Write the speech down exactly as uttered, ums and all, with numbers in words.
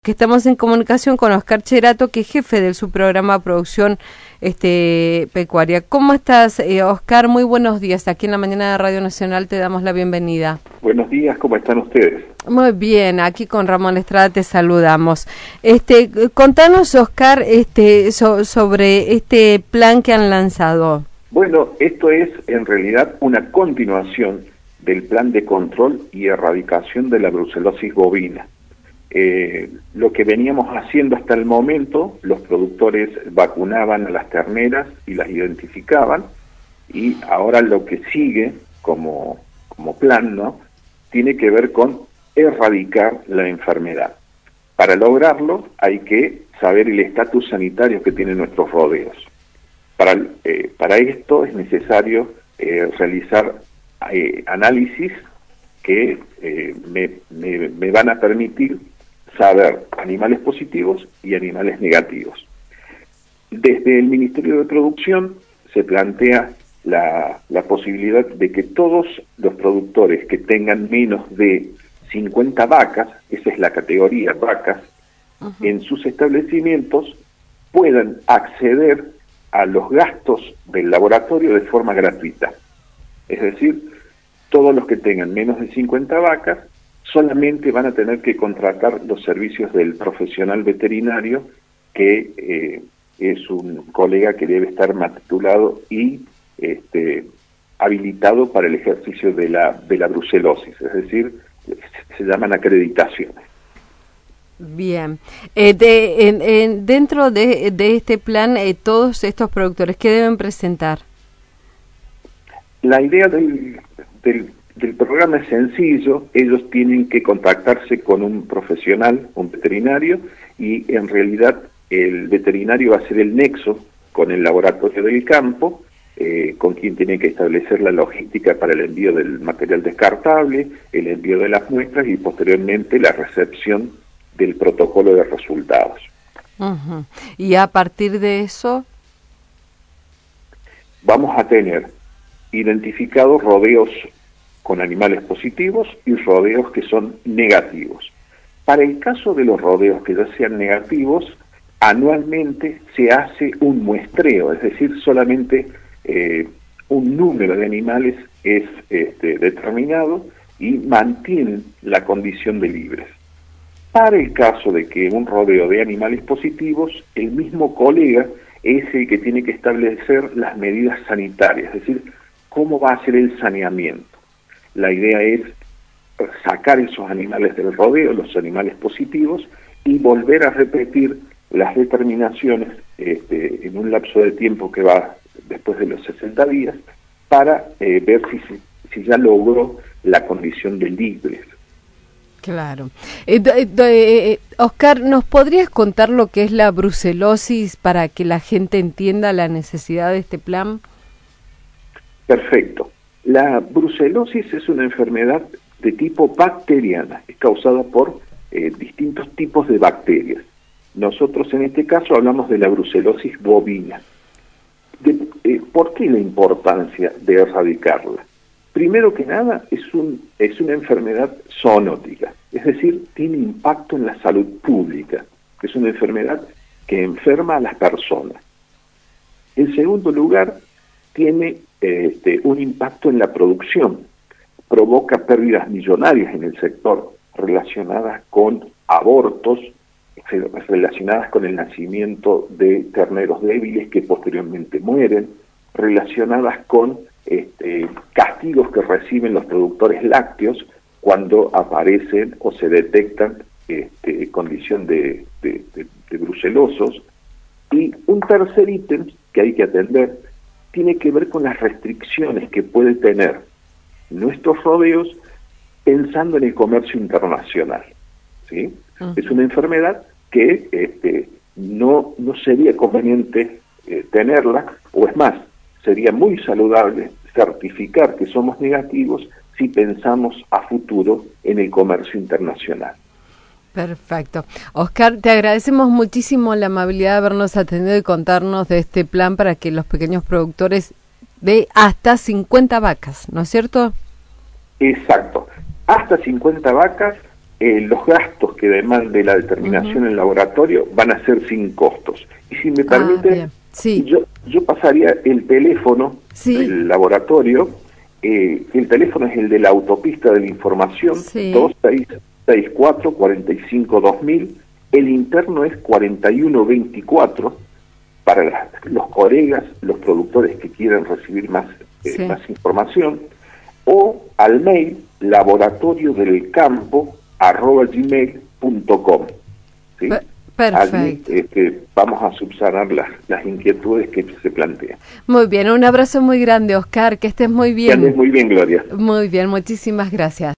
Que estamos en comunicación con Oscar Cherato, que es jefe del subprograma Producción este, Pecuaria. ¿Cómo estás, eh, Oscar? Muy buenos días. Aquí en la mañana de Radio Nacional te damos la bienvenida. Buenos días, ¿cómo están ustedes? Muy bien, aquí con Ramón Estrada te saludamos. Este, contanos, Oscar, este, so, sobre este plan que han lanzado. Bueno, esto es en realidad una continuación del plan de control y erradicación de la brucelosis bovina. Eh, lo que veníamos haciendo hasta el momento, los productores vacunaban a las terneras y las identificaban, y ahora lo que sigue como, como plan, ¿no?, tiene que ver con erradicar la enfermedad. Para lograrlo hay que saber el estatus sanitario que tienen nuestros rodeos. Para, eh, para esto es necesario eh, realizar eh, análisis que eh, me, me, me van a permitir saber animales positivos y animales negativos. Desde el Ministerio de Producción se plantea la, la posibilidad de que todos los productores que tengan menos de cincuenta vacas, esa es la categoría vacas, uh-huh, en sus establecimientos puedan acceder a los gastos del laboratorio de forma gratuita. Es decir, todos los que tengan menos de cincuenta vacas solamente van a tener que contratar los servicios del profesional veterinario, que eh, es un colega que debe estar matriculado y este, habilitado para el ejercicio de la, de la brucelosis, es decir, se llaman acreditaciones. Bien. Eh, de, en, en, dentro de, de este plan, eh, todos estos productores, ¿qué deben presentar? La idea del, del del programa es sencillo. Ellos tienen que contactarse con un profesional, un veterinario, y en realidad el veterinario va a ser el nexo con el laboratorio del campo, eh, con quien tiene que establecer la logística para el envío del material descartable, el envío de las muestras y posteriormente la recepción del protocolo de resultados. Uh-huh. Y a partir de eso vamos a tener identificados rodeos con animales positivos y rodeos que son negativos. Para el caso de los rodeos que ya sean negativos, anualmente se hace un muestreo, es decir, solamente eh, un número de animales es este, determinado y mantienen la condición de libres. Para el caso de que un rodeo de animales positivos, el mismo colega es el que tiene que establecer las medidas sanitarias, es decir, cómo va a ser el saneamiento. La idea es sacar esos animales del rodeo, los animales positivos, y volver a repetir las determinaciones este, en un lapso de tiempo que va después de los sesenta días, para eh, ver si, si ya logró la condición de libres. Claro. Eh, eh, eh, Oscar, ¿nos podrías contar lo que es la brucelosis para que la gente entienda la necesidad de este plan? Perfecto. La brucelosis es una enfermedad de tipo bacteriana, es causada por eh, distintos tipos de bacterias. Nosotros en este caso hablamos de la brucelosis bovina. De, eh, ¿Por qué la importancia de erradicarla? Primero que nada, es, un, es una enfermedad zoonótica, es decir, tiene impacto en la salud pública, es una enfermedad que enferma a las personas. En segundo lugar, tiene Este, un impacto en la producción, provoca pérdidas millonarias en el sector relacionadas con abortos, relacionadas con el nacimiento de terneros débiles que posteriormente mueren, relacionadas con este, castigos que reciben los productores lácteos cuando aparecen o se detectan este, condición de, de, de, de brucelosos. Y un tercer ítem que hay que atender tiene que ver con las restricciones que puede tener nuestros rodeos pensando en el comercio internacional, ¿sí? Uh-huh. Es una enfermedad que este, no, no sería conveniente eh, tenerla, o es más, sería muy saludable certificar que somos negativos si pensamos a futuro en el comercio internacional. Perfecto. Oscar, te agradecemos muchísimo la amabilidad de habernos atendido y contarnos de este plan para que los pequeños productores de hasta cincuenta vacas, ¿no es cierto? Exacto. Hasta cincuenta vacas eh, los gastos que demande la determinación uh-huh. en laboratorio van a ser sin costos. Y si me permite, ah, sí. yo, yo pasaría el teléfono sí. del laboratorio. Eh, el teléfono es el de la autopista de la información, sí. dos seis seis cuatro, cuatro cinco, dos mil. El interno es cuarenta y uno veinticuatro. Para las, los colegas, los productores que quieran recibir más, eh, sí. más información, o al mail laboratorio del campo arroba gmail punto com. ¿Sí? Perfecto. Allí, este, vamos a subsanar las, las inquietudes que se plantean. Muy bien, un abrazo muy grande, Oscar, que estés muy bien. Que andes muy bien, Gloria. Muy bien, muchísimas gracias.